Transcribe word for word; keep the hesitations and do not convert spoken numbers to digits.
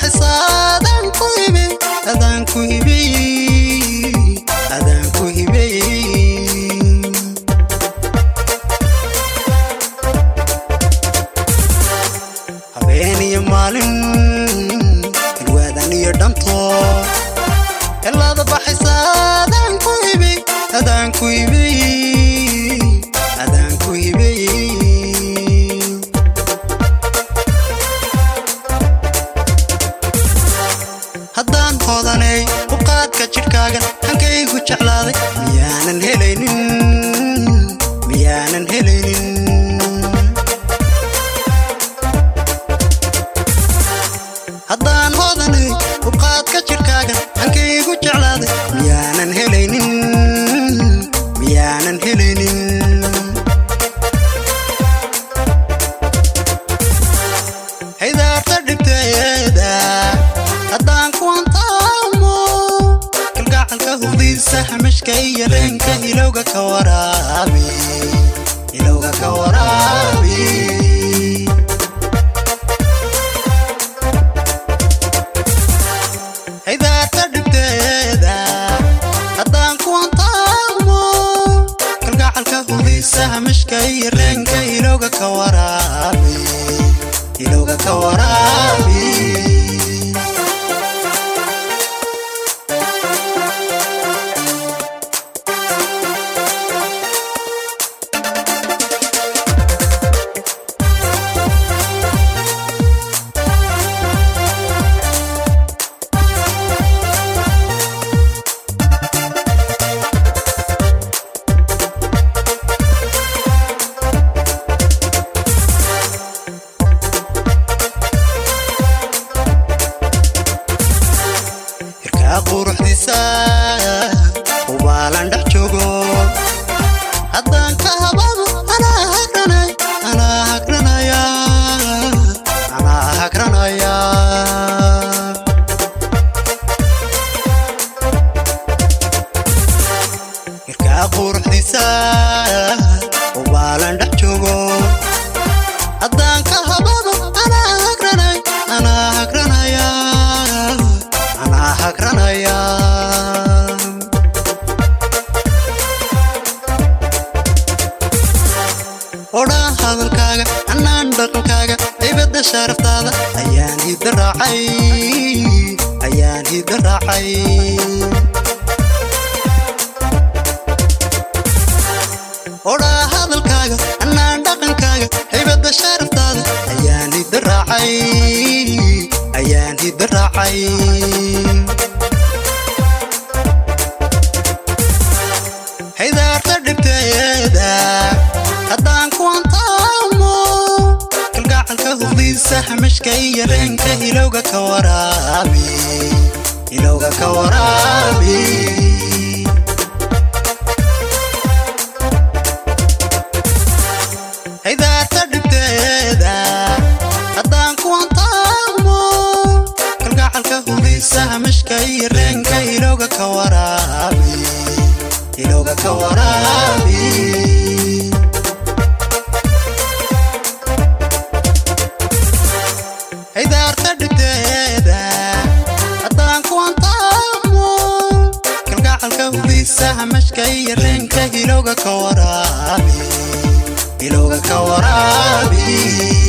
baxsaadan ku hibi adan ku hibi adan ku hibi habeeniyo maalin ilwaadan iyo dhanto ilaada baxsaadan ku hibi adan ku hibi adan ku hibi haddaan hoodanay u qaadka jidhkaaga hankaygu jeclaaday miyaanan helaynin miyaanan helaynin haddaan hoodanay u qaadka jidhkaaga hankaygu jeclaaday miyaanan helaynin miyaanan helaynin haydaarta dhibteeda haddaan kuwan taamo kalgacalka hurdiisa hamashka iyo reenka ilowga ka waraabi ilowga ka waraabi haydaarta dhibteeda haddaan kuwan taamo kalgacalka hurdiisa hamashka iyo reenka ilowga ka waraabi ilowga ka waraabi quruxdiisa ubaalan dhex joogo haddaan ka hababo anaa hagranay anaa hagranaya anaa hagranaya irkaa quruxdiisa ubaalan dhex joogo haddaan ka hababo anaa hagranay anaa hagranaya hagranaya odhaa hadalkaaga annaan dhaqankaaga aybadda sharaftaada ayaan hidda raacay ayaan hidda raacay odhaa hadalkaaga annaan dhaqankaaga aybadda sharaftaada ayaan hidda raacay ayaan hidda raacay haydaarta dhibteeda haddaan kuwan taamo kalgacalka hurdiisa hamashka iyo reenka ilowga ka waraabi ilowga ka waraabi haydaarta dhibteeda haddaan kuwan taamo kalgacalka hurdiisa hamashka iyo reenka ilowga ka waraabi ilowga ka waraabi haydaarta dhibteeda haddaan kuwan taamo kalgacalka hurdiisa hamashka iyo reenka ilowga ka waraabi ilowga ka waraabi